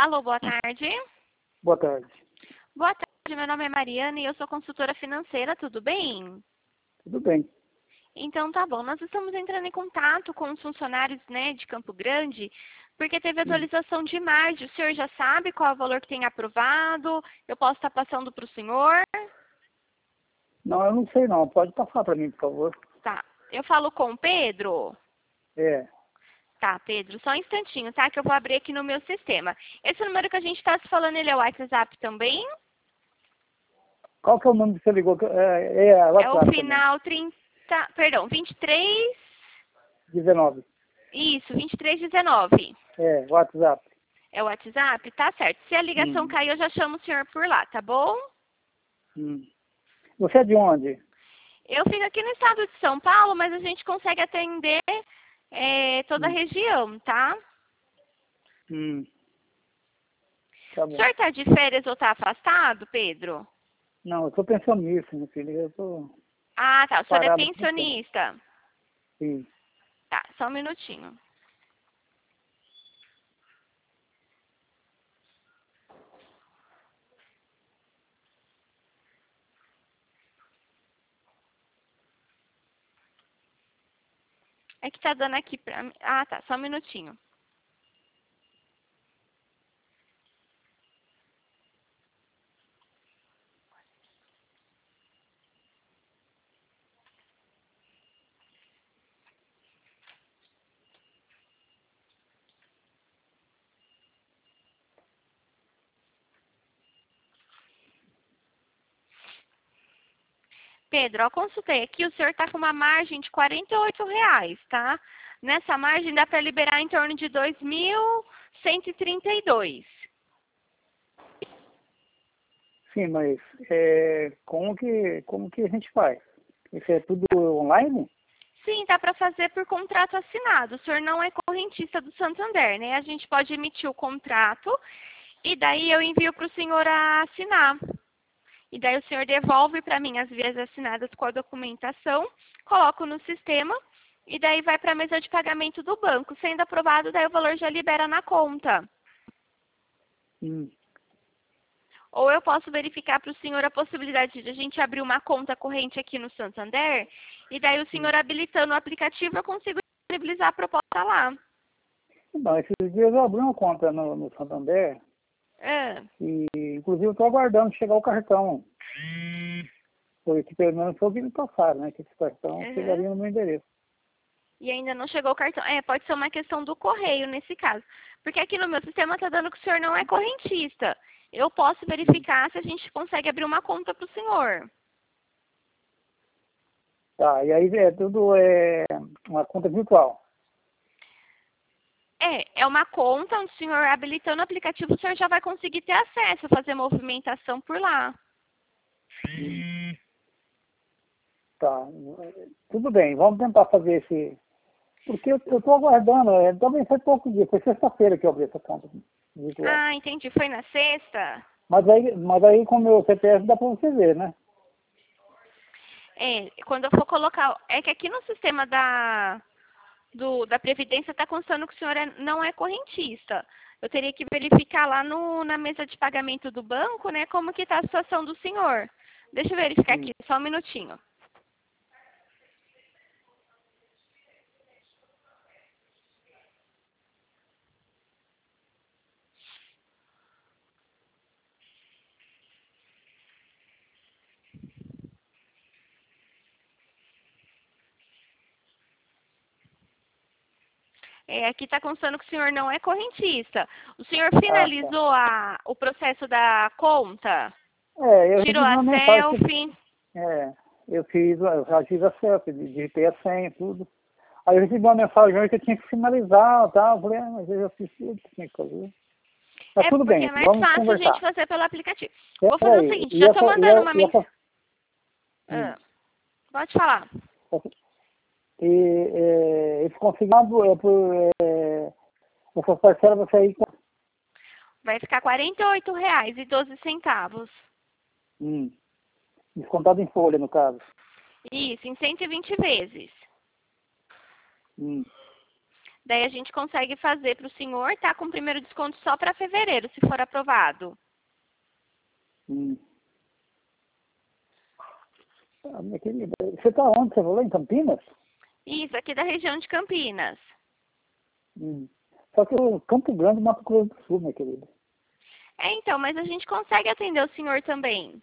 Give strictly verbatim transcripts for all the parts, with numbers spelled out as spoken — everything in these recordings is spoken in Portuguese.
Alô, boa tarde. Boa tarde. Boa tarde, meu nome é Mariana e eu sou consultora financeira, tudo bem? Tudo bem. Então tá bom, nós estamos entrando em contato com os funcionários, né, de Campo Grande, porque teve atualização de margem. O senhor já sabe qual é o valor que tem aprovado? Eu posso estar passando para o senhor? Não, eu não sei não. Pode passar para mim, por favor. Tá. Eu falo com o Pedro? É. Tá, Pedro, só um instantinho, tá? Que eu vou abrir aqui no meu sistema. Esse número que a gente está se falando, ele é o WhatsApp também? Qual que é o número que você ligou? É, é É o WhatsApp também. final trinta, perdão, vinte e três, dezenove. isso, vinte e três dezenove. É, WhatsApp. É o WhatsApp? Tá certo. Se a ligação Hum. cair, eu já chamo o senhor por lá, tá bom? Hum. Você é de onde? Eu fico aqui no estado de São Paulo, mas a gente consegue atender é, toda a Hum. região, tá? Hum. Tá O bom. senhor está de férias ou está afastado, Pedro? Não, eu estou pensando nisso, meu filho. Eu estou Ah, tá. O senhor é parado aqui no tempo. pensionista? Sim. Tá, só um minutinho. É que tá dando aqui pra mim. Ah, tá. Só um minutinho. Pedro, eu consultei aqui, o senhor está com uma margem de quarenta e oito reais, tá? Nessa margem dá para liberar em torno de dois mil cento e trinta e dois. Sim, mas é, como, que, como que a gente faz? Isso é tudo online? Sim, dá para fazer por contrato assinado. O senhor não é correntista do Santander, né? A gente pode emitir o contrato e daí eu envio para o senhor a assinar. E daí o senhor devolve para mim as vias assinadas com a documentação, coloco no sistema e daí vai para a mesa de pagamento do banco. Sendo aprovado, daí o valor já libera na conta. Hum. Ou eu posso verificar para o senhor a possibilidade de a gente abrir uma conta corrente aqui no Santander e daí o senhor Hum. habilitando o aplicativo eu consigo disponibilizar a proposta lá. Não, esses dias eu abri uma conta no, no Santander É. e, inclusive, eu estou aguardando chegar o cartão. Foi que pelo menos foi o que me passaram, né? Que esse cartão Uhum. chegaria no meu endereço. E ainda não chegou o cartão. É, pode ser uma questão do correio nesse caso. Porque aqui no meu sistema está dando que o senhor não é correntista. Eu posso Hum. verificar se a gente consegue abrir uma conta para o senhor. Tá, e aí é tudo é, uma conta virtual. É, é uma conta onde o senhor habilitando o aplicativo, o senhor já vai conseguir ter acesso, fazer movimentação por lá. Hum. Tá, tudo bem, vamos tentar fazer esse... Porque eu estou aguardando, é, também foi pouco dia, foi sexta-feira que eu abri essa conta virtual. Ah, entendi. Foi na sexta? Mas aí, mas aí com o meu C P F dá para você ver, né? É, quando eu for colocar... É que aqui no sistema da, do, da Previdência está constando que o senhor é- não é correntista. Eu teria que verificar lá no, na mesa de pagamento do banco, né, como que está a situação do senhor. Deixa eu verificar Hum. aqui, só um minutinho. É, aqui está constando que o senhor não é correntista. O senhor Ah, tá. finalizou a, o processo da conta? É, eu Tirou recebi a uma mensagem que selfie? é, eu fiz, eu já fiz a selfie, digitei a senha e tudo. Aí eu recebi uma mensagem hoje que eu tinha que finalizar, tá? Eu falei, ah, mas eu já fiz tudo que tinha que fazer. Mas É tudo porque bem, é mais vamos fácil a gente conversar. fazer pelo aplicativo. Vou fazer o Peraí, seguinte, e já estou essa, e mandando essa, uma e mensagem. essa, hum, Pode falar. essa- e, é, esse consignado é por, é, essa parcela vai sair com, Vai ficar quarenta e oito reais e doze centavos. hum, descontado em folha, no caso. Isso, em cento e vinte vezes. Hum. Daí a gente consegue fazer para o senhor, tá? Com o primeiro desconto só para fevereiro, se for aprovado. Hum. Ah, minha querida, você está onde? Você falou em Campinas? Isso, aqui da região de Campinas. Hum. Só que o Campo Grande, Mato Grosso do Sul, minha querida. É, então, mas a gente consegue atender o senhor também.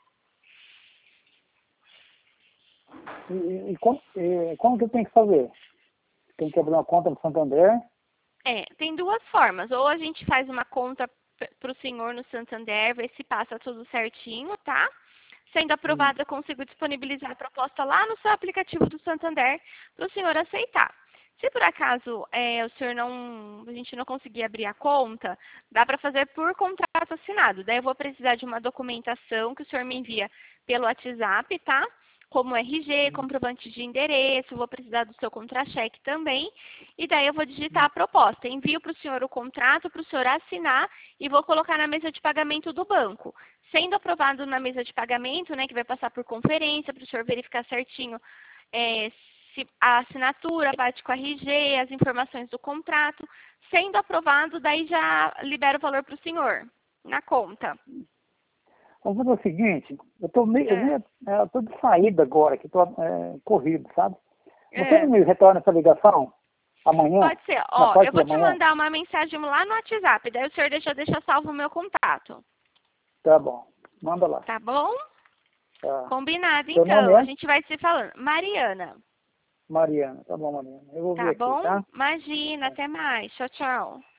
E, e, e como, e, como que eu tenho que fazer? Tem que abrir uma conta no Santander? É, tem duas formas. Ou a gente faz uma conta para o senhor no Santander, ver se passa tudo certinho, tá? Sendo aprovada, eu consigo disponibilizar a proposta lá no seu aplicativo do Santander para o senhor aceitar. Se por acaso é, o senhor não, a gente não conseguir abrir a conta, dá para fazer por contrato assinado. Daí eu vou precisar de uma documentação que o senhor me envia pelo WhatsApp, tá? Como R G, comprovante de endereço, vou precisar do seu contra-cheque também. E daí eu vou digitar a proposta. Envio para o senhor o contrato, para o senhor assinar e vou colocar na mesa de pagamento do banco. Sendo aprovado na mesa de pagamento, né, que vai passar por conferência, para o senhor verificar certinho é, se a assinatura bate com a R G, as informações do contrato. Sendo aprovado, daí já libera o valor para o senhor, na conta. Vamos fazer o seguinte, eu estou meio, É. eu estou de saída agora, que estou é, corrido, sabe? É. Você me retorna essa ligação amanhã? Pode ser. Na Ó, parte eu vou de te amanhã? mandar uma mensagem lá no WhatsApp, daí o senhor deixa, deixa salvo o meu contato. Tá bom, manda lá. Tá bom? Tá. Combinado, Seu nome então. A é? gente vai se falando. Mariana. Mariana, tá bom, Mariana. Eu vou ver Tá aqui, bom? tá? Imagina, até mais. Tchau, tchau.